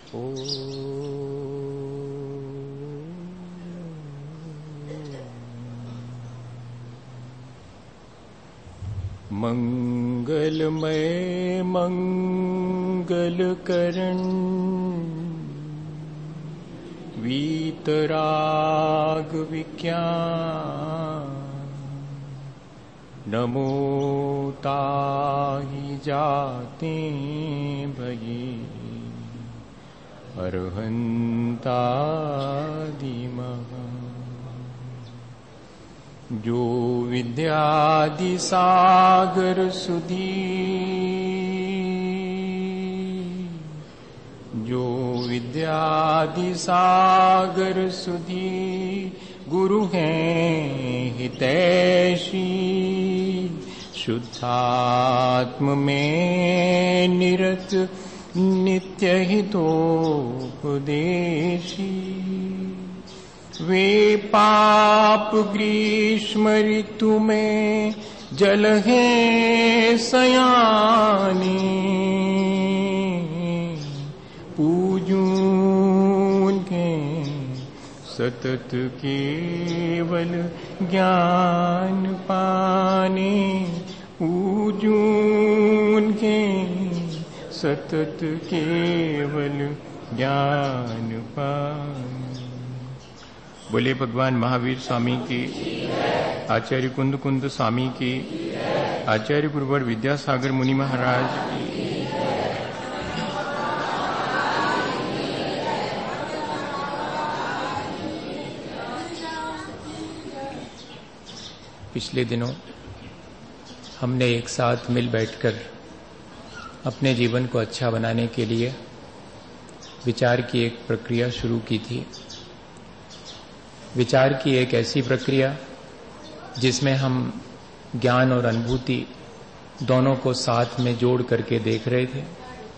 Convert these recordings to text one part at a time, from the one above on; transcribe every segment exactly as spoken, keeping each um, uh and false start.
ओ मंगलमय मंगलकरण वीतराग विज्ञान नमो ताहि जाते भये अरहंतादिमः। जो विद्यादि सागर सुधी जो विद्यादि सागर सुधी गुरु हैं हितैषी शुद्धात्म में निरत नित्य हितोपदेशी। वे पाप ग्रीष्म ऋतु में जल है सयानी पूजूं के सतत केवल ज्ञान पाने पूजूं के सतत केवल ज्ञान पाने। बोले भगवान महावीर स्वामी की, आचार्य कुंद कुंद स्वामी की, आचार्य गुरुवर विद्यासागर मुनि महाराज की। पिछले दिनों हमने एक साथ मिल बैठकर अपने जीवन को अच्छा बनाने के लिए विचार की एक प्रक्रिया शुरू की थी। विचार की एक ऐसी प्रक्रिया जिसमें हम ज्ञान और अनुभूति दोनों को साथ में जोड़ करके देख रहे थे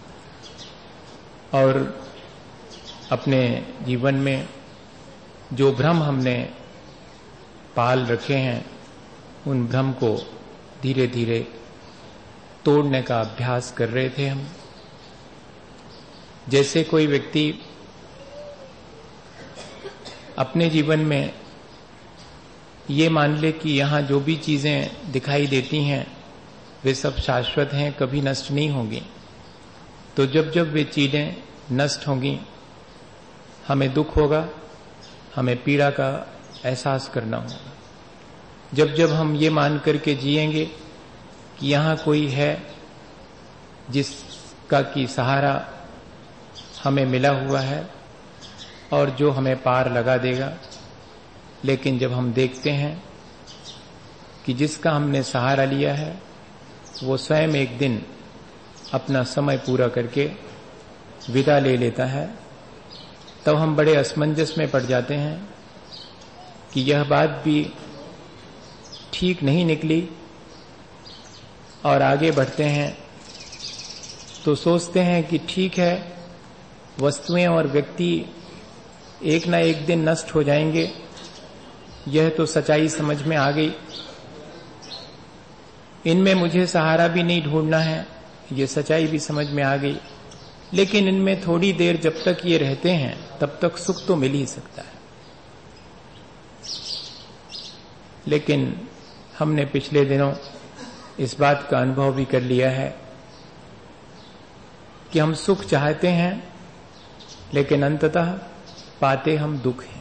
और अपने जीवन में जो भ्रम हमने पाल रखे हैं उन भ्रम को धीरे धीरे तोड़ने का अभ्यास कर रहे थे हम। जैसे कोई व्यक्ति अपने जीवन में ये मान ले कि यहाँ जो भी चीजें दिखाई देती हैं वे सब शाश्वत हैं, कभी नष्ट नहीं होंगी, तो जब जब वे चीजें नष्ट होंगी हमें दुख होगा, हमें पीड़ा का एहसास करना होगा। जब जब हम ये मान करके जिएंगे कि यहाँ कोई है जिसका की सहारा हमें मिला हुआ है और जो हमें पार लगा देगा, लेकिन जब हम देखते हैं कि जिसका हमने सहारा लिया है वो स्वयं एक दिन अपना समय पूरा करके विदा ले लेता है, तब हम बड़े असमंजस में पड़ जाते हैं कि यह बात भी ठीक नहीं निकली और आगे बढ़ते हैं तो सोचते हैं कि ठीक है, वस्तुएं और व्यक्ति एक ना एक दिन नष्ट हो जाएंगे, यह तो सच्चाई समझ में आ गई। इनमें मुझे सहारा भी नहीं ढूंढना है, ये सच्चाई भी समझ में आ गई। लेकिन इनमें थोड़ी देर जब तक ये रहते हैं तब तक सुख तो मिल ही सकता है। लेकिन हमने पिछले दिनों इस बात का अनुभव भी कर लिया है कि हम सुख चाहते हैं लेकिन अंततः पाते हम दुख हैं।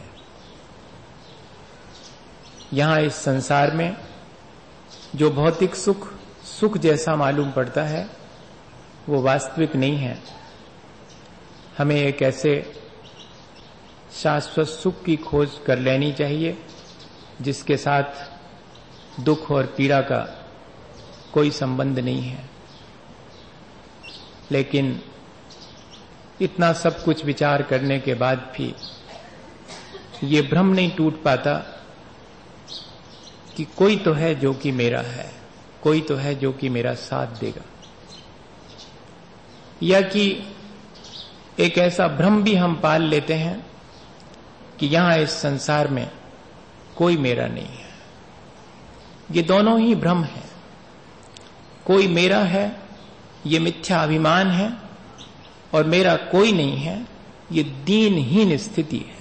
यहां इस संसार में जो भौतिक सुख सुख जैसा मालूम पड़ता है वो वास्तविक नहीं है। हमें एक ऐसे शाश्वत सुख की खोज कर लेनी चाहिए जिसके साथ दुख और पीड़ा का कोई संबंध नहीं है। लेकिन इतना सब कुछ विचार करने के बाद भी ये भ्रम नहीं टूट पाता कि कोई तो है जो कि मेरा है, कोई तो है जो कि मेरा साथ देगा, या कि एक ऐसा भ्रम भी हम पाल लेते हैं कि यहां इस संसार में कोई मेरा नहीं है। ये दोनों ही भ्रम है। कोई मेरा है ये मिथ्या अभिमान है और मेरा कोई नहीं है ये दीनहीन स्थिति है।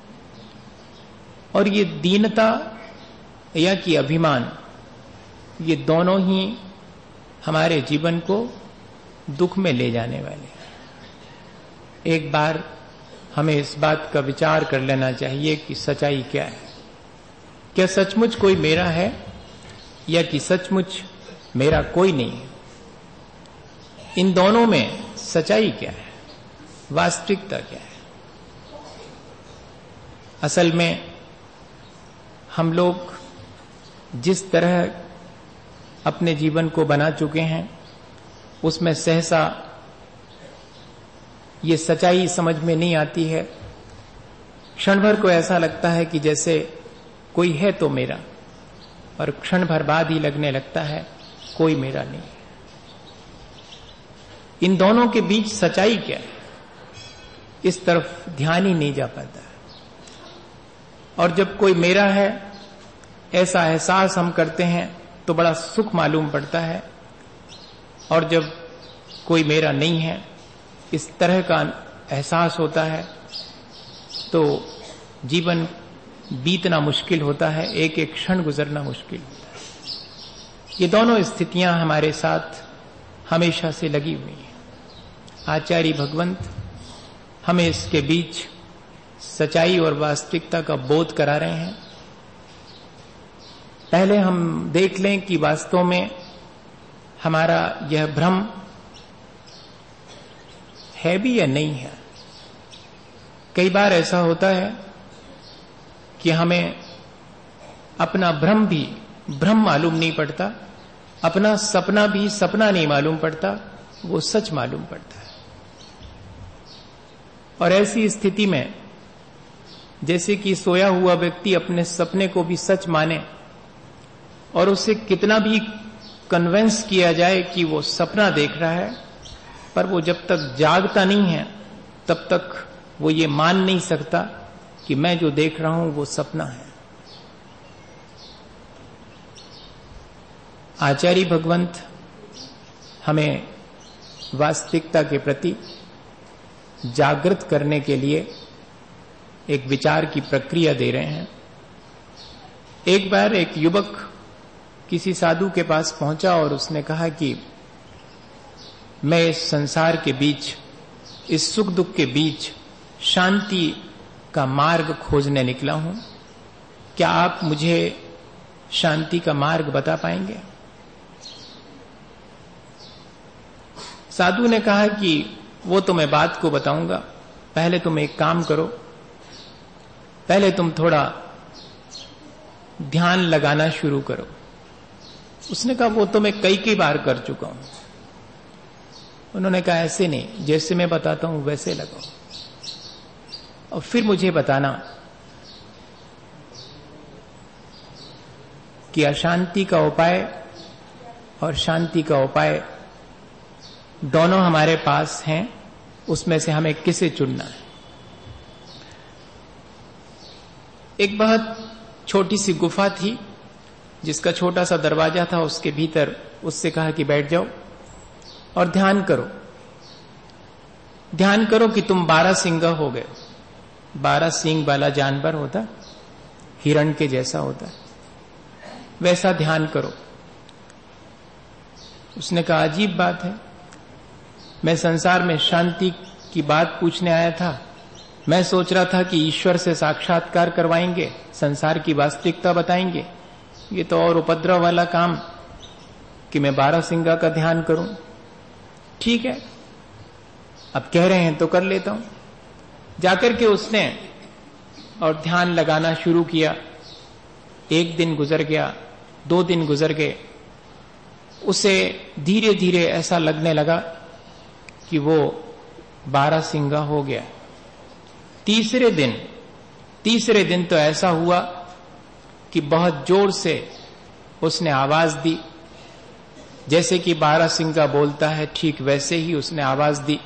और ये दीनता या कि अभिमान, ये दोनों ही हमारे जीवन को दुख में ले जाने वाले हैं। एक बार हमें इस बात का विचार कर लेना चाहिए कि सच्चाई क्या है। क्या सचमुच कोई मेरा है या कि सचमुच मेरा कोई नहीं है? इन दोनों में सच्चाई क्या है, वास्तविकता क्या है? असल में हम लोग जिस तरह अपने जीवन को बना चुके हैं उसमें सहसा ये सच्चाई समझ में नहीं आती है। क्षण भर को ऐसा लगता है कि जैसे कोई है तो मेरा, और क्षण भर बाद ही लगने लगता है कोई मेरा नहीं। इन दोनों के बीच सच्चाई क्या है, इस तरफ ध्यान ही नहीं जा पाता। और जब कोई मेरा है ऐसा एहसास हम करते हैं तो बड़ा सुख मालूम पड़ता है, और जब कोई मेरा नहीं है इस तरह का एहसास होता है तो जीवन बीतना मुश्किल होता है, एक एक क्षण गुजरना मुश्किल होता है। ये दोनों स्थितियां हमारे साथ हमेशा से लगी हुई हैं। आचार्य भगवंत हमें इसके बीच सच्चाई और वास्तविकता का बोध करा रहे हैं। पहले हम देख लें कि वास्तव में हमारा यह भ्रम है भी या नहीं है। कई बार ऐसा होता है कि हमें अपना भ्रम भी भ्रम मालूम नहीं पड़ता, अपना सपना भी सपना नहीं मालूम पड़ता, वो सच मालूम पड़ता है। और ऐसी स्थिति में जैसे कि सोया हुआ व्यक्ति अपने सपने को भी सच माने और उसे कितना भी कन्विंस किया जाए कि वो सपना देख रहा है, पर वो जब तक जागता नहीं है तब तक वो ये मान नहीं सकता कि मैं जो देख रहा हूं वो सपना है। आचार्य भगवंत हमें वास्तविकता के प्रति जागृत करने के लिए एक विचार की प्रक्रिया दे रहे हैं। एक बार एक युवक किसी साधु के पास पहुंचा और उसने कहा कि मैं इस संसार के बीच, इस सुख दुख के बीच शांति का मार्ग खोजने निकला हूं, क्या आप मुझे शांति का मार्ग बता पाएंगे? साधु ने कहा कि वो तो मैं बात को बताऊंगा, पहले तुम एक काम करो, पहले तुम थोड़ा ध्यान लगाना शुरू करो। उसने कहा वो तो मैं कई कई बार कर चुका हूं। उन्होंने कहा ऐसे नहीं, जैसे मैं बताता हूं वैसे लगाओ और फिर मुझे बताना कि अशांति का उपाय और शांति का उपाय दोनों हमारे पास हैं, उसमें से हमें किसे चुनना है। एक बहुत छोटी सी गुफा थी जिसका छोटा सा दरवाजा था, उसके भीतर उससे कहा कि बैठ जाओ और ध्यान करो, ध्यान करो कि तुम बारह सिंगा हो गए। बारह सींग वाला जानवर होता, हिरण के जैसा होता, वैसा ध्यान करो। उसने कहा अजीब बात है, मैं संसार में शांति की बात पूछने आया था, मैं सोच रहा था कि ईश्वर से साक्षात्कार करवाएंगे, संसार की वास्तविकता बताएंगे, ये तो और उपद्रव वाला काम कि मैं बारह सिंगा का ध्यान करूं। ठीक है, अब कह रहे हैं तो कर लेता हूं। जाकर के उसने और ध्यान लगाना शुरू किया। एक दिन गुजर गया, दो दिन गुजर गए, उसे धीरे धीरे ऐसा लगने लगा कि वो बारह सिंगा हो गया। तीसरे दिन तीसरे दिन तो ऐसा हुआ कि बहुत जोर से उसने आवाज दी, जैसे कि बारह सिंगा बोलता है ठीक वैसे ही उसने आवाज दी।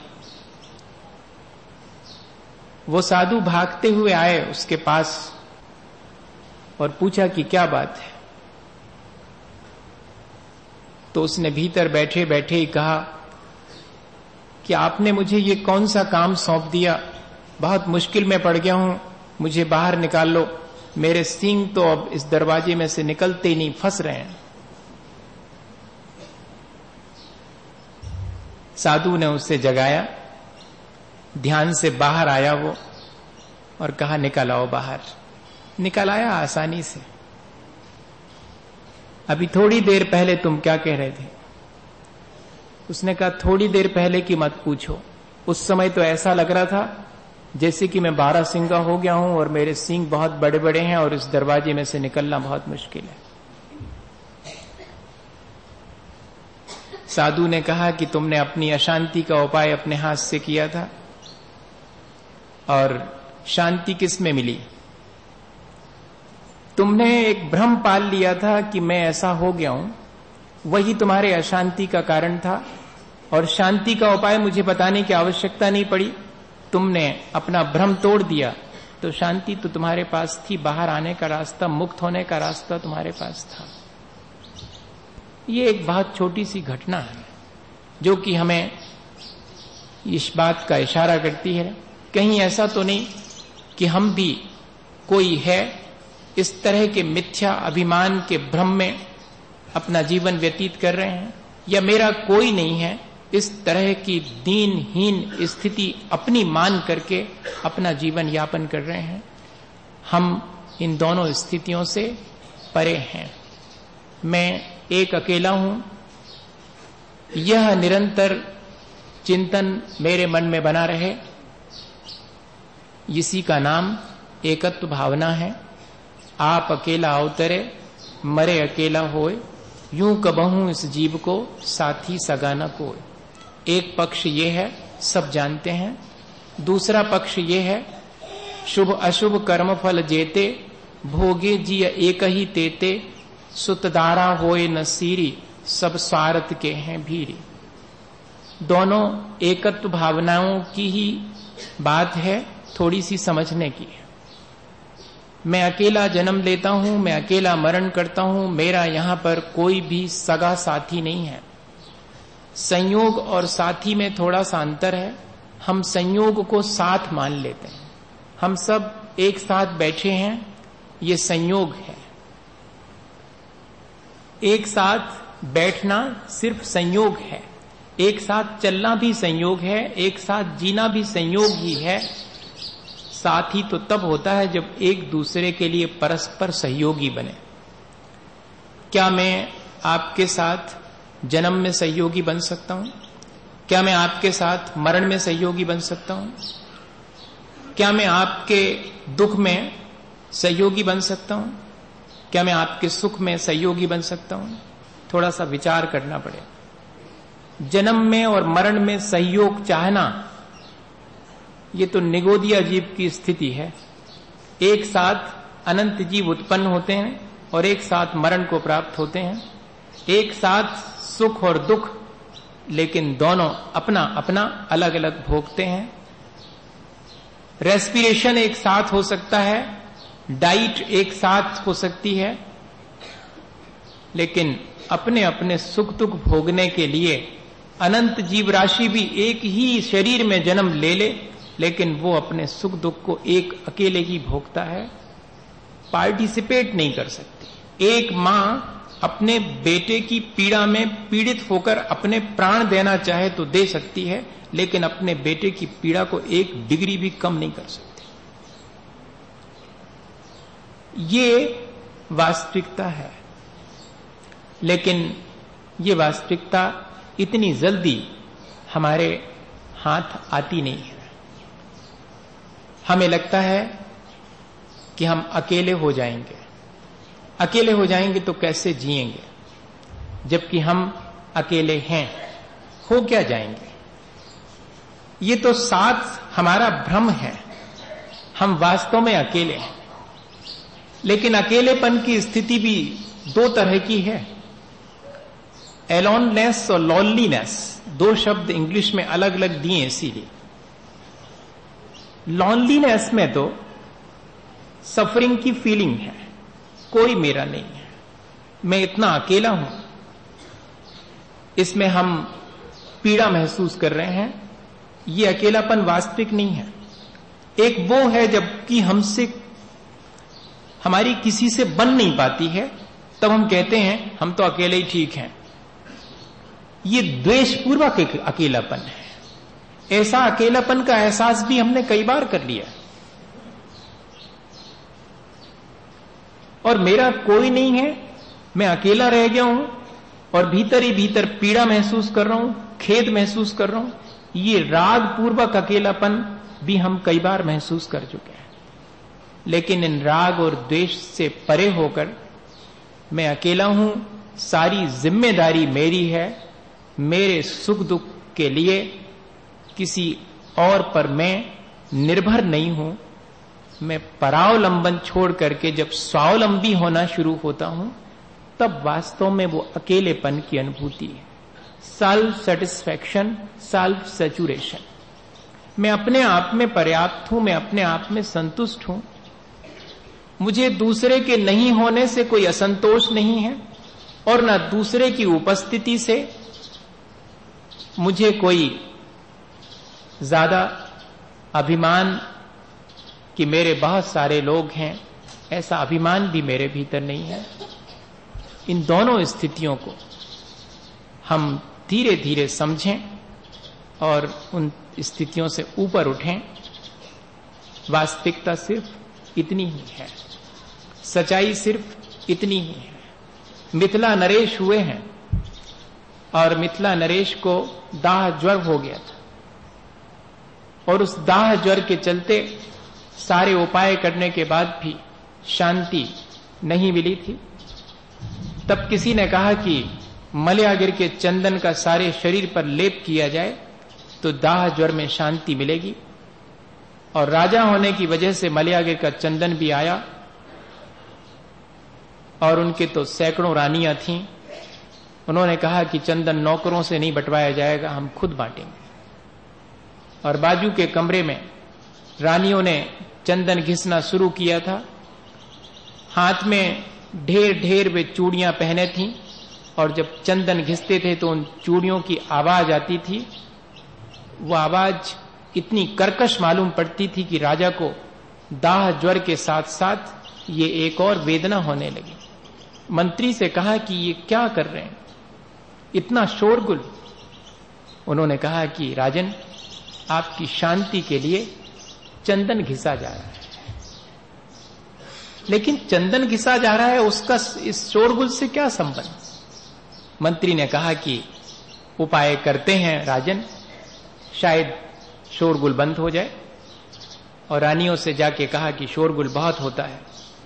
वो साधु भागते हुए आए उसके पास और पूछा कि क्या बात है। तो उसने भीतर बैठे बैठे ही कहा कि आपने मुझे ये कौन सा काम सौंप दिया बहुत मुश्किल में पड़ गया हूं, मुझे बाहर निकाल लो, मेरे सींग तो अब इस दरवाजे में से निकलते ही नहीं, फंस रहे हैं। साधु ने उसे जगाया, ध्यान से बाहर आया वो और कहा निकल आओ बाहर। निकल आया आसानी से। अभी थोड़ी देर पहले तुम क्या कह रहे थे? उसने कहा थोड़ी देर पहले की मत पूछो, उस समय तो ऐसा लग रहा था जैसे कि मैं बारह सिंगा हो गया हूं और मेरे सींग बहुत बड़े बड़े हैं और इस दरवाजे में से निकलना बहुत मुश्किल है। साधु ने कहा कि तुमने अपनी अशांति का उपाय अपने हाथ से किया था और शांति किस में मिली? तुमने एक भ्रम पाल लिया था कि मैं ऐसा हो गया हूं, वही तुम्हारे अशांति का कारण था और शांति का उपाय मुझे बताने की आवश्यकता नहीं पड़ी। तुमने अपना भ्रम तोड़ दिया तो शांति तो तुम्हारे पास थी, बाहर आने का रास्ता, मुक्त होने का रास्ता तुम्हारे पास था। ये एक बहुत छोटी सी घटना है जो कि हमें इस बात का इशारा करती है, कहीं ऐसा तो नहीं कि हम भी कोई है इस तरह के मिथ्या अभिमान के भ्रम में अपना जीवन व्यतीत कर रहे हैं, या मेरा कोई नहीं है इस तरह की दीनहीन स्थिति अपनी मान करके अपना जीवन यापन कर रहे हैं। हम इन दोनों स्थितियों से परे हैं। मैं एक अकेला हूं, यह निरंतर चिंतन मेरे मन में बना रहे, इसी का नाम एकत्व भावना है। आप अकेला अवतरे, मरे अकेला होए, यूं कबहूं इस जीव को साथी सगा न कोय। एक पक्ष ये है, सब जानते हैं। दूसरा पक्ष ये है, शुभ अशुभ कर्म फल जेते, भोगे जिय एक ही तेते, सुतदारा होए न सीरी, सब स्वार्थ के हैं भीरी। दोनों एकत्व भावनाओं की ही बात है, थोड़ी सी समझने की है। मैं अकेला जन्म लेता हूं, मैं अकेला मरण करता हूं, मेरा यहां पर कोई भी सगा साथी नहीं है। संयोग और साथी में थोड़ा सा अंतर है। हम संयोग को साथ मान लेते हैं, हम सब एक साथ बैठे हैं, ये संयोग है। एक साथ बैठना सिर्फ संयोग है, एक साथ चलना भी संयोग है, एक साथ जीना भी संयोग ही है। साथी तो तब होता है जब एक दूसरे के लिए परस्पर सहयोगी बने। क्या मैं आपके साथ जन्म में सहयोगी बन सकता हूं? क्या मैं आपके साथ मरण में सहयोगी बन सकता हूं? क्या मैं आपके दुख में सहयोगी बन सकता हूं? क्या मैं आपके सुख में सहयोगी बन सकता हूं? थोड़ा सा विचार करना पड़ेगा। जन्म में और मरण में सहयोग चाहना, ये तो निगोदिया जीव की स्थिति है। एक साथ अनंत जीव उत्पन्न होते हैं और एक साथ मरण को प्राप्त होते हैं, एक साथ सुख और दुख, लेकिन दोनों अपना अपना अलग अलग भोगते हैं। रेस्पिरेशन एक साथ हो सकता है, डाइट एक साथ हो सकती है, लेकिन अपने अपने सुख दुख भोगने के लिए अनंत जीव राशि भी एक ही शरीर में जन्म ले ले, लेकिन वो अपने सुख दुख को एक अकेले ही भोगता है, पार्टिसिपेट नहीं कर सकती। एक मां अपने बेटे की पीड़ा में पीड़ित होकर अपने प्राण देना चाहे तो दे सकती है, लेकिन अपने बेटे की पीड़ा को एक डिग्री भी कम नहीं कर सकती। ये वास्तविकता है, लेकिन ये वास्तविकता इतनी जल्दी हमारे हाथ आती नहीं है। हमें लगता है कि हम अकेले हो जाएंगे, अकेले हो जाएंगे तो कैसे जिएंगे, जबकि हम अकेले हैं, हो क्या जाएंगे। ये तो साथ हमारा भ्रम है, हम वास्तव में अकेले हैं। लेकिन अकेलेपन की स्थिति भी दो तरह की है, एलोननेस और लॉनलीनेस। दो शब्द इंग्लिश में अलग अलग दिए इसीलिए। लॉनलीनेस में तो सफरिंग की फीलिंग है, कोई मेरा नहीं है, मैं इतना अकेला हूं, इसमें हम पीड़ा महसूस कर रहे हैं। ये अकेलापन वास्तविक नहीं है। एक वो है जबकि हमसे हमारी किसी से बन नहीं पाती है, तब हम कहते हैं हम तो अकेले ही ठीक हैं। ये द्वेषपूर्वक एक अकेलापन है। ऐसा अकेलापन का एहसास भी हमने कई बार कर लिया। और मेरा कोई नहीं है, मैं अकेला रह गया हूं और भीतर ही भीतर पीड़ा महसूस कर रहा हूं, खेद महसूस कर रहा हूं। ये राग पूर्वक अकेलापन भी हम कई बार महसूस कर चुके हैं। लेकिन इन राग और द्वेष से परे होकर मैं अकेला हूं, सारी जिम्मेदारी मेरी है, मेरे सुख दुख के लिए किसी और पर मैं निर्भर नहीं हूं। मैं परावलंबन छोड़ करके जब स्वावलंबी होना शुरू होता हूं, तब वास्तव में वो अकेलेपन की अनुभूति है। Self satisfaction, self saturation. मैं अपने आप में पर्याप्त हूं, मैं अपने आप में संतुष्ट हूं। मुझे दूसरे के नहीं होने से कोई असंतोष नहीं है और न दूसरे की उपस्थिति से मुझे कोई ज्यादा अभिमान कि मेरे बहुत सारे लोग हैं, ऐसा अभिमान भी मेरे भीतर नहीं है। इन दोनों स्थितियों को हम धीरे धीरे समझें और उन स्थितियों से ऊपर उठें। वास्तविकता सिर्फ इतनी ही है, सच्चाई सिर्फ इतनी ही है। मिथिला नरेश हुए हैं और मिथिला नरेश को दाह ज्वर हो गया था और उस दाह ज्वर के चलते सारे उपाय करने के बाद भी शांति नहीं मिली थी। तब किसी ने कहा कि मलयागिर के चंदन का सारे शरीर पर लेप किया जाए तो दाह ज्वर में शांति मिलेगी। और राजा होने की वजह से मलयागिर का चंदन भी आया और उनके तो सैकड़ों रानियां थीं। उन्होंने कहा कि चंदन नौकरों से नहीं बंटवाया जाएगा, हम खुद बांटेंगे। और बाजू के कमरे में रानियों ने चंदन घिसना शुरू किया था। हाथ में ढेर ढेर वे चूड़ियां पहने थीं और जब चंदन घिसते थे तो उन चूड़ियों की आवाज आती थी। वो आवाज इतनी कर्कश मालूम पड़ती थी कि राजा को दाह ज्वर के साथ साथ ये एक और वेदना होने लगी। मंत्री से कहा कि ये क्या कर रहे हैं, इतना शोरगुल। उन्होंने कहा कि राजन, आपकी शांति के लिए चंदन घिसा जा रहा है। लेकिन चंदन घिसा जा रहा है, उसका इस शोरगुल से क्या संबंध? मंत्री ने कहा कि उपाय करते हैं राजन, शायद शोरगुल बंद हो जाए। और रानियों से जाके कहा कि शोरगुल बहुत होता है,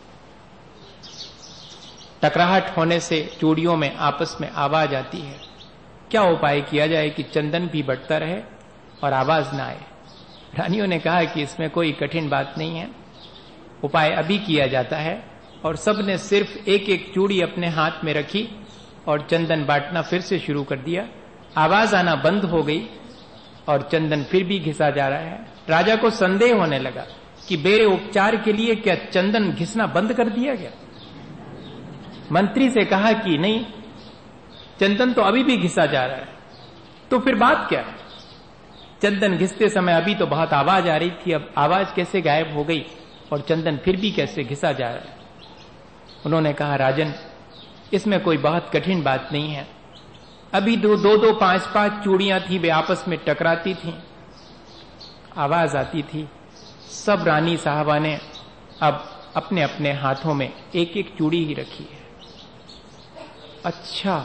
टकराहट होने से चूड़ियों में आपस में आवाज आती है। क्या उपाय किया जाए कि चंदन भी बढ़ता रहे और आवाज ना आए? रानियों ने कहा कि इसमें कोई कठिन बात नहीं है, उपाय अभी किया जाता है। और सबने सिर्फ एक एक चूड़ी अपने हाथ में रखी और चंदन बांटना फिर से शुरू कर दिया। आवाज आना बंद हो गई और चंदन फिर भी घिसा जा रहा है। राजा को संदेह होने लगा कि मेरे उपचार के लिए क्या चंदन घिसना बंद कर दिया गया? मंत्री से कहा कि नहीं, चंदन तो अभी भी घिसा जा रहा है। तो फिर बात क्या है? चंदन घिसते समय अभी तो बहुत आवाज आ रही थी, अब आवाज कैसे गायब हो गई और चंदन फिर भी कैसे घिसा जा रहा है? उन्होंने कहा राजन, इसमें कोई बहुत कठिन बात नहीं है। अभी दो दो दो पांच पांच चूड़ियां थी, वे आपस में टकराती थीं, आवाज आती थी। सब रानी साहबा ने अब अपने अपने हाथों में एक एक चूड़ी ही रखी है। अच्छा,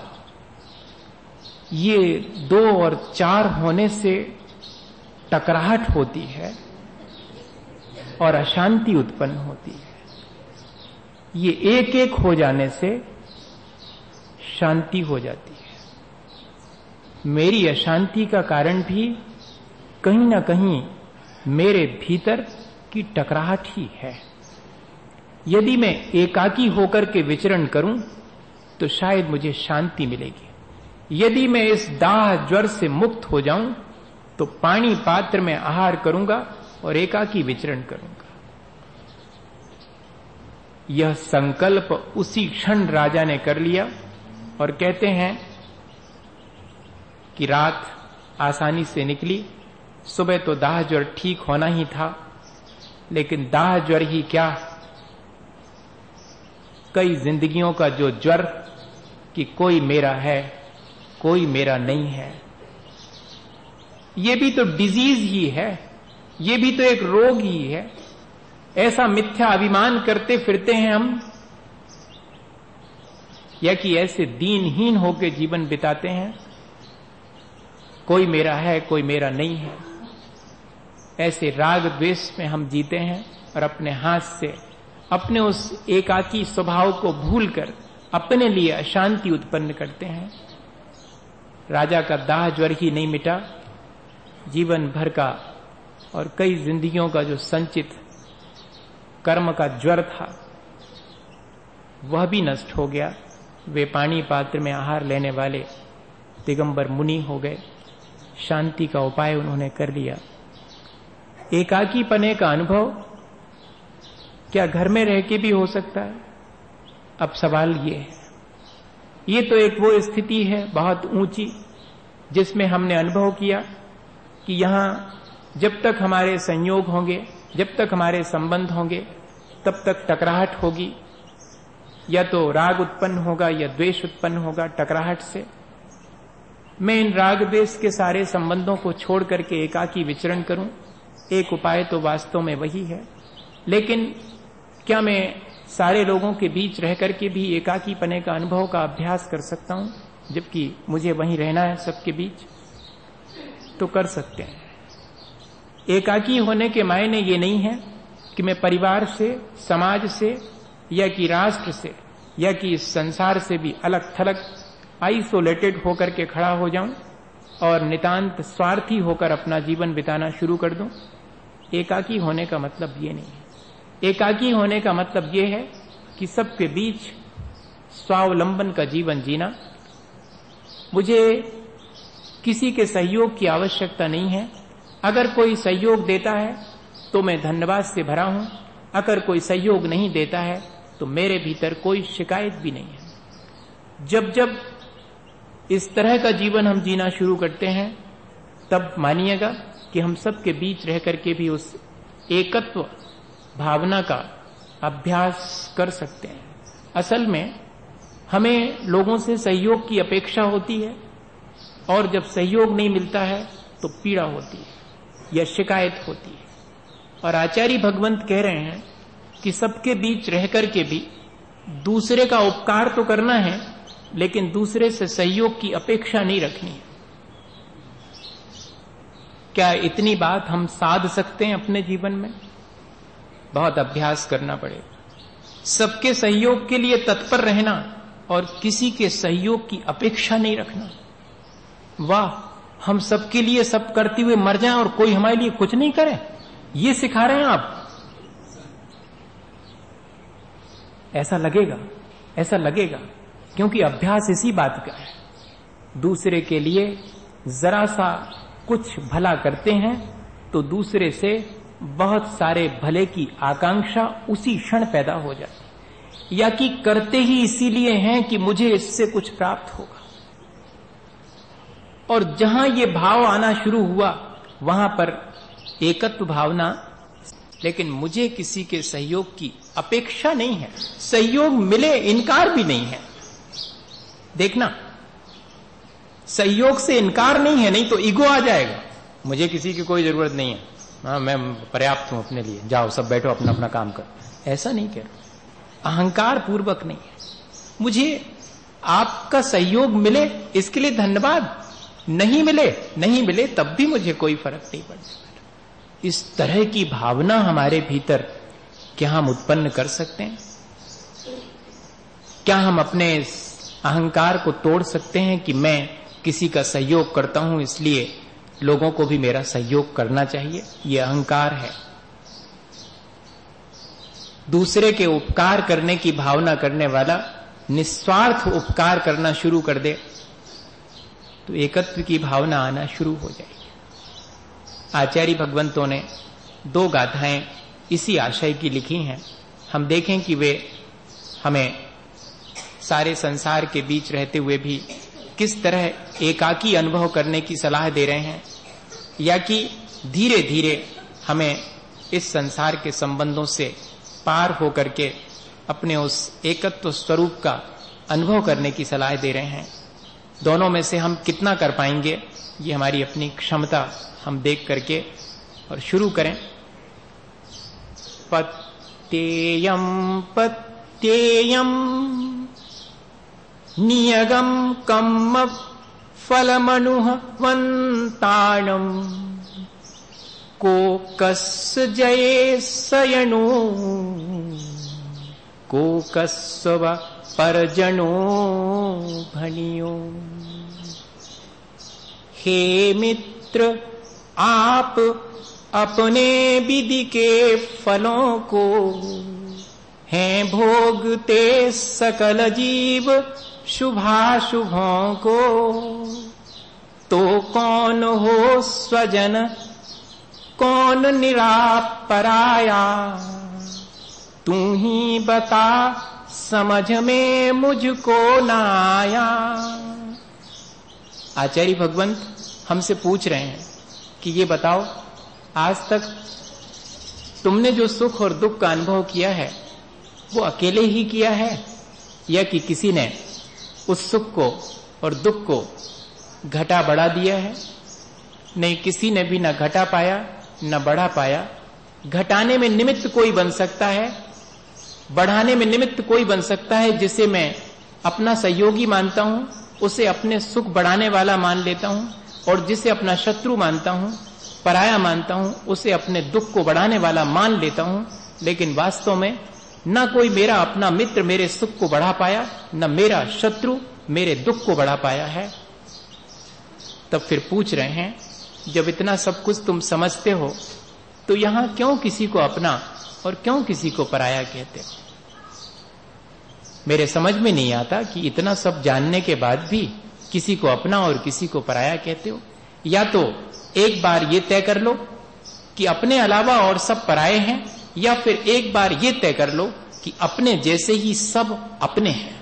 ये दो और चार होने से टकराहट होती है और अशांति उत्पन्न होती है। ये एक एक हो जाने से शांति हो जाती है। मेरी अशांति का कारण भी कहीं ना कहीं मेरे भीतर की टकराहट ही है। यदि मैं एकाकी होकर के विचरण करूं तो शायद मुझे शांति मिलेगी। यदि मैं इस दाह ज्वर से मुक्त हो जाऊं तो पानी पात्र में आहार करूंगा और एकाकी विचरण करूंगा। यह संकल्प उसी क्षण राजा ने कर लिया और कहते हैं कि रात आसानी से निकली। सुबह तो दाह ज्वर ठीक होना ही था, लेकिन दाह ज्वर ही क्या, कई जिंदगियों का जो ज्वर कि कोई मेरा है कोई मेरा नहीं है, ये भी तो डिजीज ही है, ये भी तो एक रोग ही है। ऐसा मिथ्या अभिमान करते फिरते हैं हम, या कि ऐसे दीनहीन होकर जीवन बिताते हैं, कोई मेरा है कोई मेरा नहीं है। ऐसे राग द्वेष में हम जीते हैं और अपने हाथ से अपने उस एकाकी स्वभाव को भूलकर अपने लिए अशांति उत्पन्न करते हैं। राजा का दाह ज्वर ही नहीं मिटा, जीवन भर का और कई जिंदगियों का जो संचित कर्म का ज्वर था वह भी नष्ट हो गया। वे पानी पात्र में आहार लेने वाले दिगंबर मुनि हो गए, शांति का उपाय उन्होंने कर लिया। एकाकी पने का अनुभव क्या घर में रह के भी हो सकता है? अब सवाल ये है, ये तो एक वो स्थिति है बहुत ऊंची जिसमें हमने अनुभव किया कि यहां जब तक हमारे संयोग होंगे, जब तक हमारे संबंध होंगे, तब तक टकराहट होगी, या तो राग उत्पन्न होगा या द्वेष उत्पन्न होगा टकराहट से। मैं इन राग द्वेष के सारे संबंधों को छोड़ करके एकाकी विचरण करूं, एक उपाय तो वास्तव में वही है। लेकिन क्या मैं सारे लोगों के बीच रह करके भी एकाकी पने का अनुभव का अभ्यास कर सकता हूं, जबकि मुझे वहीं रहना है सबके बीच? तो कर सकते हैं। एकाकी होने के मायने ये नहीं है कि मैं परिवार से, समाज से, या कि राष्ट्र से, या कि इस संसार से भी अलग थलग आइसोलेटेड होकर के खड़ा हो जाऊं और नितांत स्वार्थी होकर अपना जीवन बिताना शुरू कर दूं। एकाकी होने का मतलब ये नहीं है। एकाकी होने का मतलब ये है कि सबके बीच स्वावलंबन का जीवन जीना। मुझे किसी के सहयोग की आवश्यकता नहीं है। अगर कोई सहयोग देता है तो मैं धन्यवाद से भरा हूं, अगर कोई सहयोग नहीं देता है तो मेरे भीतर कोई शिकायत भी नहीं है। जब जब इस तरह का जीवन हम जीना शुरू करते हैं तब मानिएगा कि हम सबके बीच रह करके भी उस एकत्व भावना का अभ्यास कर सकते हैं। असल में हमें लोगों से सहयोग की अपेक्षा होती है और जब सहयोग नहीं मिलता है तो पीड़ा होती है या शिकायत होती है। और आचार्य भगवंत कह रहे हैं कि सबके बीच रह करके भी दूसरे का उपकार तो करना है, लेकिन दूसरे से सहयोग की अपेक्षा नहीं रखनी है। क्या इतनी बात हम साध सकते हैं अपने जीवन में? बहुत अभ्यास करना पड़ेगा। सबके सहयोग के लिए तत्पर रहना और किसी के सहयोग की अपेक्षा नहीं रखना। वाह, हम सबके लिए सब करते हुए मर जाएं और कोई हमारे लिए कुछ नहीं करे, ये सिखा रहे हैं आप? ऐसा लगेगा, ऐसा लगेगा, क्योंकि अभ्यास इसी बात का है। दूसरे के लिए जरा सा कुछ भला करते हैं तो दूसरे से बहुत सारे भले की आकांक्षा उसी क्षण पैदा हो जाती है, या कि करते ही इसीलिए हैं कि मुझे इससे कुछ प्राप्त होगा। और जहां ये भाव आना शुरू हुआ वहां पर एकत्व भावना, लेकिन मुझे किसी के सहयोग की अपेक्षा नहीं है, सहयोग मिले इनकार भी नहीं है। देखना, सहयोग से इनकार नहीं है, नहीं तो ईगो आ जाएगा, मुझे किसी की कोई जरूरत नहीं है, हाँ मैं पर्याप्त हूं अपने लिए, जाओ सब बैठो अपना अपना काम कर। ऐसा नहीं कह रहा, अहंकार पूर्वक नहीं है। मुझे आपका सहयोग मिले इसके लिए धन्यवाद, नहीं मिले नहीं मिले तब भी मुझे कोई फर्क नहीं पड़ता। इस तरह की भावना हमारे भीतर क्या हम उत्पन्न कर सकते हैं? क्या हम अपने अहंकार को तोड़ सकते हैं कि मैं किसी का सहयोग करता हूं इसलिए लोगों को भी मेरा सहयोग करना चाहिए? ये अहंकार है। दूसरे के उपकार करने की भावना करने वाला निस्वार्थ उपकार करना शुरू कर दे तो एकत्व की भावना आना शुरू हो जाएगी। आचार्य भगवंतों ने दो गाथाएं इसी आशय की लिखी हैं। हम देखें कि वे हमें सारे संसार के बीच रहते हुए भी किस तरह एकाकी अनुभव करने की सलाह दे रहे हैं, या कि धीरे धीरे हमें इस संसार के संबंधों से पार होकर के अपने उस एकत्व स्वरूप का अनुभव करने की सलाह दे रहे हैं। दोनों में से हम कितना कर पाएंगे, ये हमारी अपनी क्षमता हम देख करके और शुरू करें। पत्येयम पत्येयम नियगम कम्म फलमनुह वंताणम को कस जये सयनो को कस्व परजनो भनियो। हे मित्र, आप अपने विधि के फलों को हैं भोगते सकल जीव शुभाशुभों को, तो कौन हो स्वजन कौन निरापराया, तू ही बता समझ में मुझको ना आया। आचार्य भगवंत हमसे पूछ रहे हैं कि ये बताओ, आज तक तुमने जो सुख और दुख का अनुभव किया है वो अकेले ही किया है, या कि किसी ने उस सुख को और दुख को घटा बढ़ा दिया है? नहीं, किसी ने भी न घटा पाया न बढ़ा पाया। घटाने में निमित्त कोई बन सकता है, बढ़ाने में निमित्त कोई बन सकता है, जिसे मैं अपना सहयोगी मानता हूं उसे अपने सुख बढ़ाने वाला मान लेता हूं, और जिसे अपना शत्रु मानता हूं, पराया मानता हूं, उसे अपने दुख को बढ़ाने वाला मान लेता हूं। लेकिन वास्तव में न कोई मेरा अपना मित्र मेरे सुख को बढ़ा पाया, न मेरा शत्रु मेरे दुख को बढ़ा पाया है। तब फिर पूछ रहे हैं, जब इतना सब कुछ तुम समझते हो तो यहां क्यों किसी को अपना और क्यों किसी को पराया कहते हो? मेरे समझ में नहीं आता कि इतना सब जानने के बाद भी किसी को अपना और किसी को पराया कहते हो। या तो एक बार ये तय कर लो कि अपने अलावा और सब पराये हैं, या फिर एक बार ये तय कर लो कि अपने जैसे ही सब अपने हैं।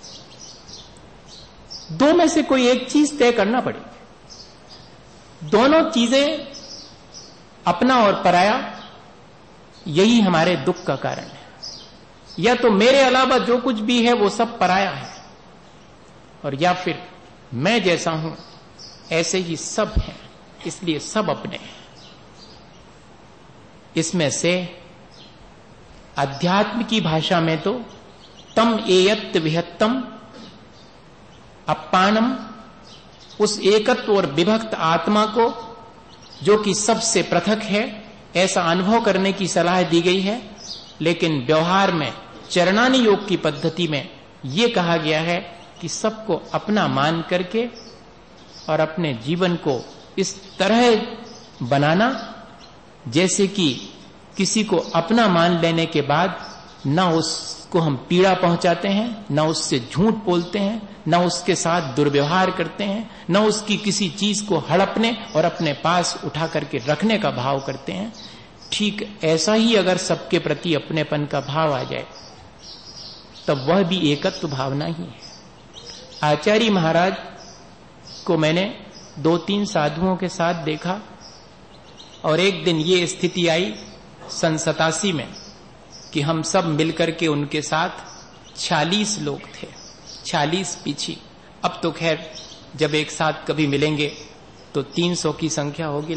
दो में से कोई एक चीज तय करना पड़ेगी। दोनों चीजें, अपना और पराया, यही हमारे दुख का कारण है। या तो मेरे अलावा जो कुछ भी है वो सब पराया है, और या फिर मैं जैसा हूं ऐसे ही सब हैं, इसलिए सब अपने हैं। इसमें से अध्यात्म की भाषा में तो तम एयत्त विहत्तम अपानम, उस एकत्व और विभक्त आत्मा को जो कि सबसे पृथक है, ऐसा अनुभव करने की सलाह दी गई है। लेकिन व्यवहार में चरणानी योग की पद्धति में यह कहा गया है कि सबको अपना मान करके और अपने जीवन को इस तरह बनाना जैसे कि किसी को अपना मान लेने के बाद न उसको हम पीड़ा पहुंचाते हैं, न उससे झूठ बोलते हैं, न उसके साथ दुर्व्यवहार करते हैं, न उसकी किसी चीज को हड़पने और अपने पास उठा करके रखने का भाव करते हैं। ठीक ऐसा ही अगर सबके प्रति अपनेपन का भाव आ जाए तब वह भी एकत्व भावना ही है। आचार्य महाराज को मैंने दो तीन साधुओं के साथ देखा, और एक दिन ये स्थिति आई सन सतासी में कि हम सब मिलकर के उनके साथ छियालीस लोग थे, छियालीस पीछी। अब तो खैर जब एक साथ कभी मिलेंगे तो तीन सौ की संख्या होगी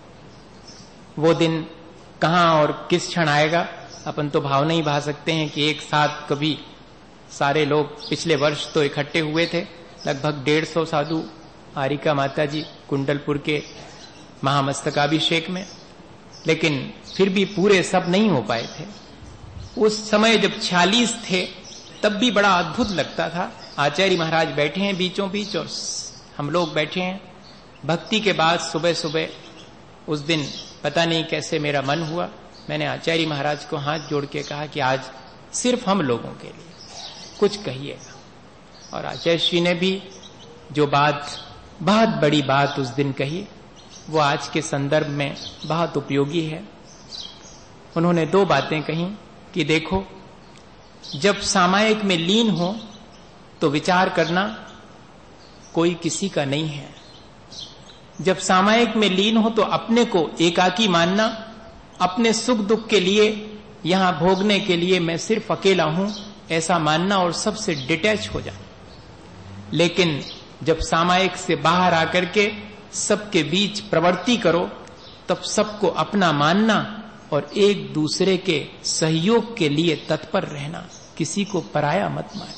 लगभग। वो दिन कहां और किस क्षण आएगा अपन तो भाव नहीं भा सकते हैं कि एक साथ कभी सारे लोग, पिछले वर्ष तो इकट्ठे हुए थे लगभग डेढ़ सौ साधु आरिका माता जी कुंडलपुर के महामस्तकाभिषेक में, लेकिन फिर भी पूरे सब नहीं हो पाए थे। उस समय जब छियालीस थे तब भी बड़ा अद्भुत लगता था। आचार्य महाराज बैठे हैं बीचों बीच और हम लोग बैठे हैं। भक्ति के बाद सुबह सुबह उस दिन पता नहीं कैसे मेरा मन हुआ, मैंने आचार्य महाराज को हाथ जोड़ के कहा कि आज सिर्फ हम लोगों के लिए कुछ कहिएगा। और आचार्य श्री ने भी जो बात, बहुत बड़ी बात उस दिन कही, वो आज के संदर्भ में बहुत उपयोगी है। उन्होंने दो बातें कही कि देखो, जब सामायिक में लीन हो तो विचार करना कोई किसी का नहीं है। जब सामायिक में लीन हो तो अपने को एकाकी मानना अपने सुख दुख के लिए, यहां भोगने के लिए मैं सिर्फ अकेला हूं, ऐसा मानना और सबसे डिटैच हो जाना। लेकिन जब सामायिक से बाहर आकर के सबके बीच प्रवृत्ति करो, तब सबको अपना मानना और एक दूसरे के सहयोग के लिए तत्पर रहना, किसी को पराया मत मानना।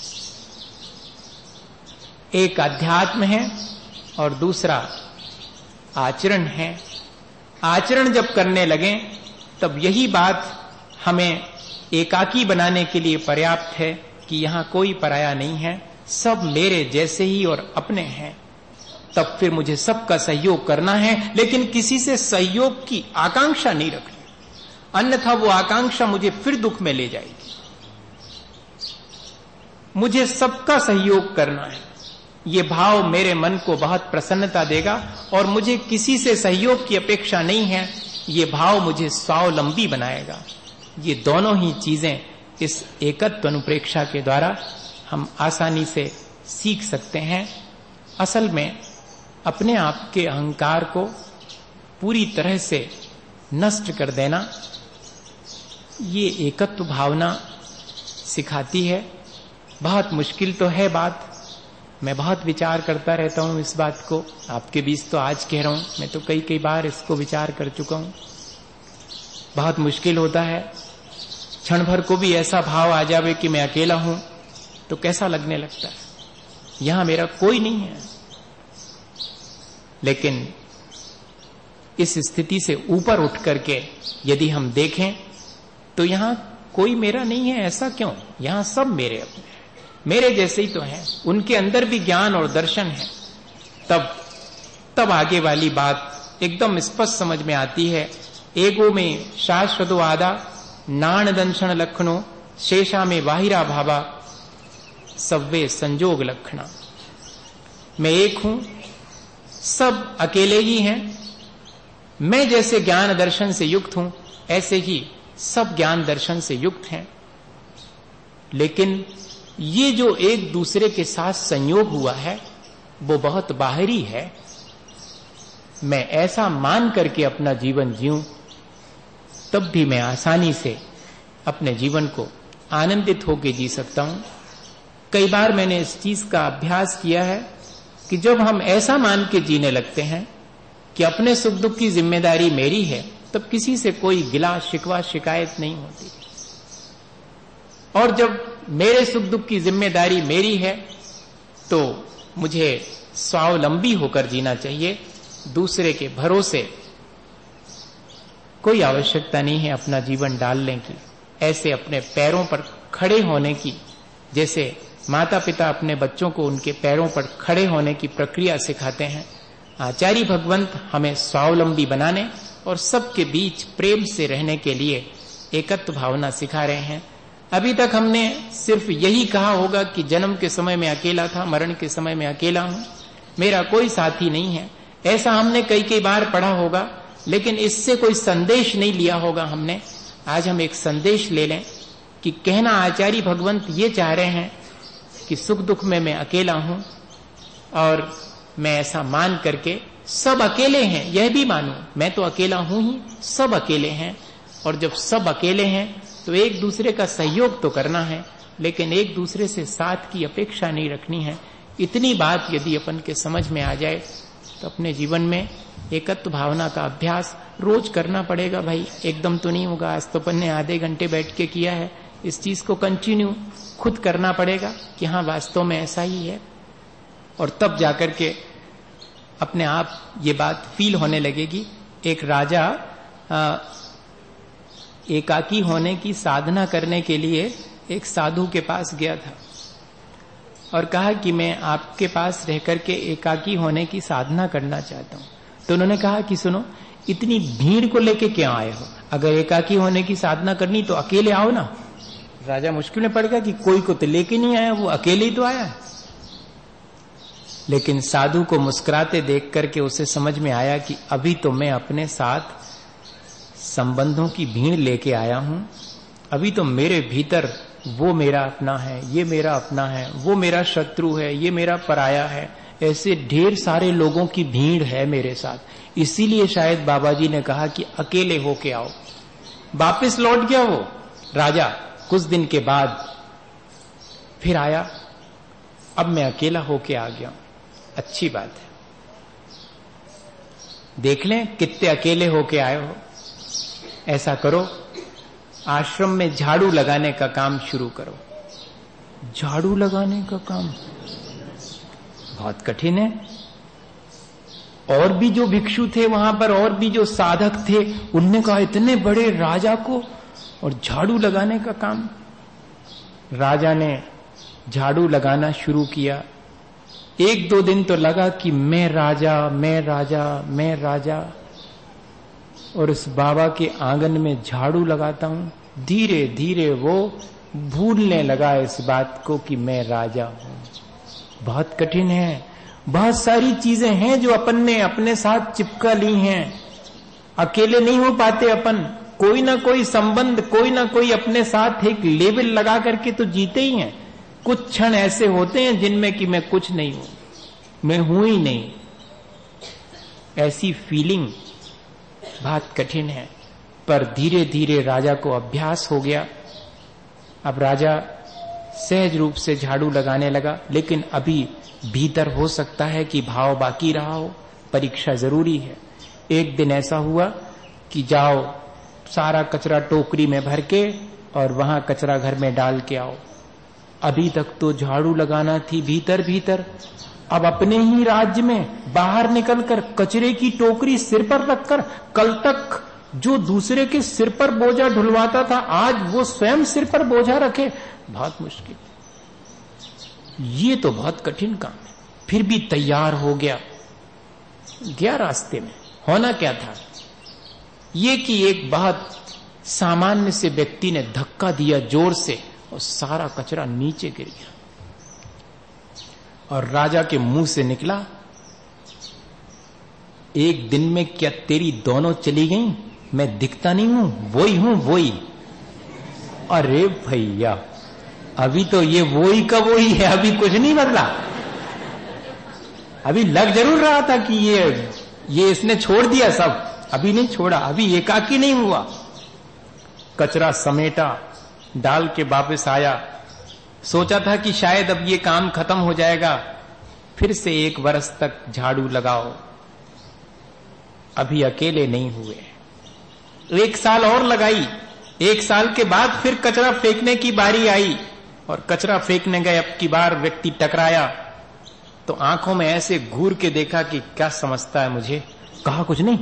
एक अध्यात्म है और दूसरा आचरण है। आचरण जब करने लगे तब यही बात हमें एकाकी बनाने के लिए पर्याप्त है कि यहां कोई पराया नहीं है, सब मेरे जैसे ही और अपने हैं। तब फिर मुझे सबका सहयोग करना है, लेकिन किसी से सहयोग की आकांक्षा नहीं रखनी, अन्यथा वो आकांक्षा मुझे फिर दुख में ले जाएगी। मुझे सबका सहयोग करना है, ये भाव मेरे मन को बहुत प्रसन्नता देगा, और मुझे किसी से सहयोग की अपेक्षा नहीं है, ये भाव मुझे स्वावलंबी बनाएगा। ये दोनों ही चीजें इस एकत्व अनुप्रेक्षा के द्वारा हम आसानी से सीख सकते हैं। असल में अपने आप के अहंकार को पूरी तरह से नष्ट कर देना, ये एकत्व भावना सिखाती है। बहुत मुश्किल तो है बात, मैं बहुत विचार करता रहता हूं इस बात को, आपके बीच तो आज कह रहा हूं, मैं तो कई कई बार इसको विचार कर चुका हूं। बहुत मुश्किल होता है, क्षण भर को भी ऐसा भाव आ जावे कि मैं अकेला हूं तो कैसा लगने लगता है, यहां मेरा कोई नहीं है। लेकिन इस स्थिति से ऊपर उठ करके यदि हम देखें तो यहां कोई मेरा नहीं है, ऐसा क्यों? यहां सब मेरे अपने, मेरे जैसे ही तो हैं, उनके अंदर भी ज्ञान और दर्शन है। तब तब आगे वाली बात एकदम स्पष्ट समझ में आती है। एगो में शाश्वतो आदा नाण दंशन लक्षणों, शेषा में वाहिरा भावा सव्वे संजोग लक्षणा। मैं एक हूं, सब अकेले ही हैं। मैं जैसे ज्ञान दर्शन से युक्त हूं, ऐसे ही सब ज्ञान दर्शन से युक्त हैं। लेकिन ये जो एक दूसरे के साथ संयोग हुआ है वो बहुत बाहरी है। मैं ऐसा मान करके अपना जीवन जीऊं तब भी मैं आसानी से अपने जीवन को आनंदित होकर जी सकता हूं। कई बार मैंने इस चीज का अभ्यास किया है कि जब हम ऐसा मान के जीने लगते हैं कि अपने सुख दुख की जिम्मेदारी मेरी है, तब किसी से कोई गिला शिकवा शिकायत नहीं होती। और जब मेरे सुख दुख की जिम्मेदारी मेरी है तो मुझे स्वावलंबी होकर जीना चाहिए, दूसरे के भरोसे कोई आवश्यकता नहीं है अपना जीवन डालने की, ऐसे अपने पैरों पर खड़े होने की। जैसे माता पिता अपने बच्चों को उनके पैरों पर खड़े होने की प्रक्रिया सिखाते हैं, आचार्य भगवंत हमें स्वावलंबी बनाने और सबके बीच प्रेम से रहने के लिए एकत्व भावना सिखा रहे हैं। अभी तक हमने सिर्फ यही कहा होगा कि जन्म के समय में अकेला था, मरण के समय में अकेला हूं, मेरा कोई साथी नहीं है, ऐसा हमने कई कई बार पढ़ा होगा, लेकिन इससे कोई संदेश नहीं लिया होगा हमने। आज हम एक संदेश ले लें कि कहना आचार्य भगवंत ये चाह रहे हैं कि सुख दुख में मैं अकेला हूं, और मैं ऐसा मान करके सब अकेले हैं यह भी मानूं, मैं तो अकेला हूं ही, सब अकेले हैं। और जब सब अकेले हैं तो एक दूसरे का सहयोग तो करना है, लेकिन एक दूसरे से साथ की अपेक्षा नहीं रखनी है। इतनी बात यदि अपन के समझ में आ जाए तो अपने जीवन में एकत्व भावना का अभ्यास रोज करना पड़ेगा भाई, एकदम तो नहीं होगा। आज तो अपन ने आधे घंटे बैठ के किया है, इस चीज को कंटिन्यू खुद करना पड़ेगा कि हाँ वास्तव में ऐसा ही है, और तब जाकर के अपने आप ये बात फील होने लगेगी। एक राजा आ, एकाकी होने की साधना करने के लिए एक साधु के पास गया था और कहा कि मैं आपके पास रह करके एकाकी होने की साधना करना चाहता हूं। तो उन्होंने कहा कि सुनो, इतनी भीड़ को लेके क्यों आए हो? अगर एकाकी होने की साधना करनी तो अकेले आओ ना। राजा मुश्किल में पड़ गया कि कोई को तो लेके नहीं आया, वो अकेले ही तो आया है। लेकिन साधु को मुस्कुराते देख करके उसे समझ में आया कि अभी तो मैं अपने साथ संबंधों की भीड़ लेके आया हूं, अभी तो मेरे भीतर वो मेरा अपना है, ये मेरा अपना है, वो मेरा शत्रु है, ये मेरा पराया है, ऐसे ढेर सारे लोगों की भीड़ है मेरे साथ, इसीलिए शायद बाबा जी ने कहा कि अकेले होके आओ। वापस लौट गया वो राजा, कुछ दिन के बाद फिर आया, अब मैं अकेला होके आ गया। अच्छी बात है, देख लें कितने अकेले होके आए हो। ऐसा करो, आश्रम में झाड़ू लगाने का काम शुरू करो। झाड़ू लगाने का काम बहुत कठिन है। और भी जो भिक्षु थे वहां पर, और भी जो साधक थे, उनने कहा इतने बड़े राजा को और झाड़ू लगाने का काम। राजा ने झाड़ू लगाना शुरू किया। एक दो दिन तो लगा कि मैं राजा, मैं राजा, मैं राजा, और उस बाबा के आंगन में झाड़ू लगाता हूं। धीरे धीरे वो भूलने लगा इस बात को कि मैं राजा हूं। बहुत कठिन है। बहुत सारी चीजें हैं जो अपन ने अपने साथ चिपका ली हैं। अकेले नहीं हो पाते अपन, कोई ना कोई संबंध, कोई ना कोई अपने साथ एक लेबल लगा करके तो जीते ही हैं। कुछ क्षण ऐसे होते हैं जिनमें कि मैं कुछ नहीं हूं, मैं हूं ही नहीं। ऐसी फीलिंग बहुत कठिन है। पर धीरे धीरे राजा को अभ्यास हो गया। अब राजा सहज रूप से झाड़ू लगाने लगा, लेकिन अभी भीतर हो सकता है कि भाव बाकी रहा हो, परीक्षा जरूरी है। एक दिन ऐसा हुआ कि जाओ सारा कचरा टोकरी में भर के और वहां कचरा घर में डाल के आओ। अभी तक तो झाड़ू लगाना थी भीतर भीतर, अब अपने ही राज्य में बाहर निकलकर कचरे की टोकरी सिर पर रखकर, कल तक जो दूसरे के सिर पर बोझा ढुलवाता था, आज वो स्वयं सिर पर बोझा रखे, बहुत मुश्किल। ये तो बहुत कठिन काम है। फिर भी तैयार हो गया। गया रास्ते में। होना क्या था, ये कि एक बहुत सामान्य से व्यक्ति ने धक्का दिया जोर से और सारा कचरा नीचे गिर गया। और राजा के मुंह से निकला, एक दिन में क्या तेरी दोनों चली गई? मैं दिखता नहीं हूं, वही हूं वही। अरे भैया, अभी तो ये वही का वही है, अभी कुछ नहीं बदला। अभी लग जरूर रहा था कि ये ये इसने छोड़ दिया सब, अभी नहीं छोड़ा, अभी एकाकी नहीं हुआ। कचरा समेटा, डाल के वापस आया। सोचा था कि शायद अब ये काम खत्म हो जाएगा, फिर से एक वर्ष तक झाड़ू लगाओ। अभी अकेले नहीं हुए। एक साल और लगाई। एक साल के बाद फिर कचरा फेंकने की बारी आई और कचरा फेंकने गए। अब की बार व्यक्ति टकराया तो आंखों में ऐसे घूर के देखा कि क्या समझता है मुझे। कहा कुछ नहीं,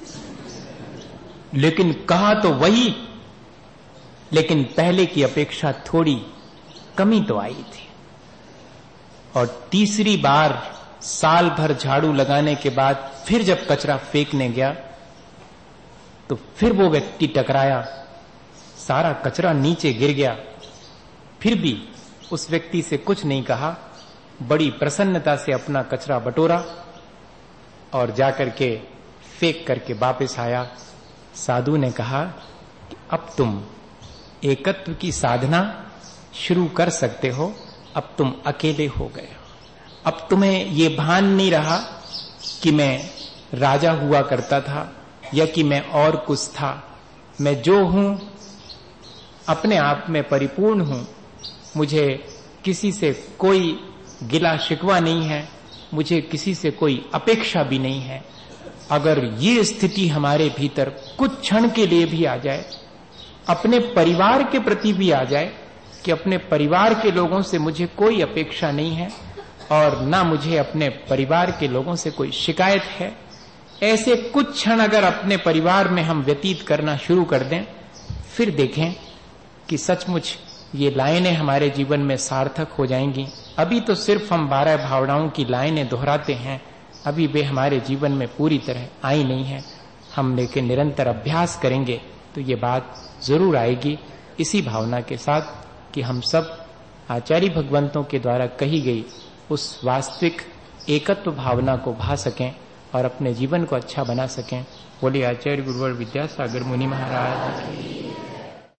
लेकिन कहा तो वही, लेकिन पहले की अपेक्षा थोड़ी कमी तो आई थी। और तीसरी बार साल भर झाड़ू लगाने के बाद फिर जब कचरा फेंकने गया तो फिर वो व्यक्ति टकराया, सारा कचरा नीचे गिर गया। फिर भी उस व्यक्ति से कुछ नहीं कहा, बड़ी प्रसन्नता से अपना कचरा बटोरा और जाकर के फेंक करके वापस आया। साधु ने कहा कि अब तुम एकत्व की साधना शुरू कर सकते हो, अब तुम अकेले हो गए हो। अब तुम्हें ये भान नहीं रहा कि मैं राजा हुआ करता था या कि मैं और कुछ था। मैं जो हूं अपने आप में परिपूर्ण हूं, मुझे किसी से कोई गिला शिकवा नहीं है, मुझे किसी से कोई अपेक्षा भी नहीं है। अगर ये स्थिति हमारे भीतर कुछ क्षण के लिए भी आ जाए, अपने परिवार के प्रति भी आ जाए कि अपने परिवार के लोगों से मुझे कोई अपेक्षा नहीं है और ना मुझे अपने परिवार के लोगों से कोई शिकायत है, ऐसे कुछ क्षण अगर अपने परिवार में हम व्यतीत करना शुरू कर दें, फिर देखें कि सचमुच ये लाइनें हमारे जीवन में सार्थक हो जाएंगी। अभी तो सिर्फ हम बारह भावनाओं की लाइनें दोहराते हैं, अभी वे हमारे जीवन में पूरी तरह आई नहीं है। हम लेकिन निरंतर अभ्यास करेंगे तो ये बात जरूर आएगी। इसी भावना के साथ कि हम सब आचार्य भगवंतों के द्वारा कही गई उस वास्तविक एकत्व भावना को भा सकें और अपने जीवन को अच्छा बना सकें। बोलिए आचार्य गुरुवर विद्यासागर मुनि महाराज।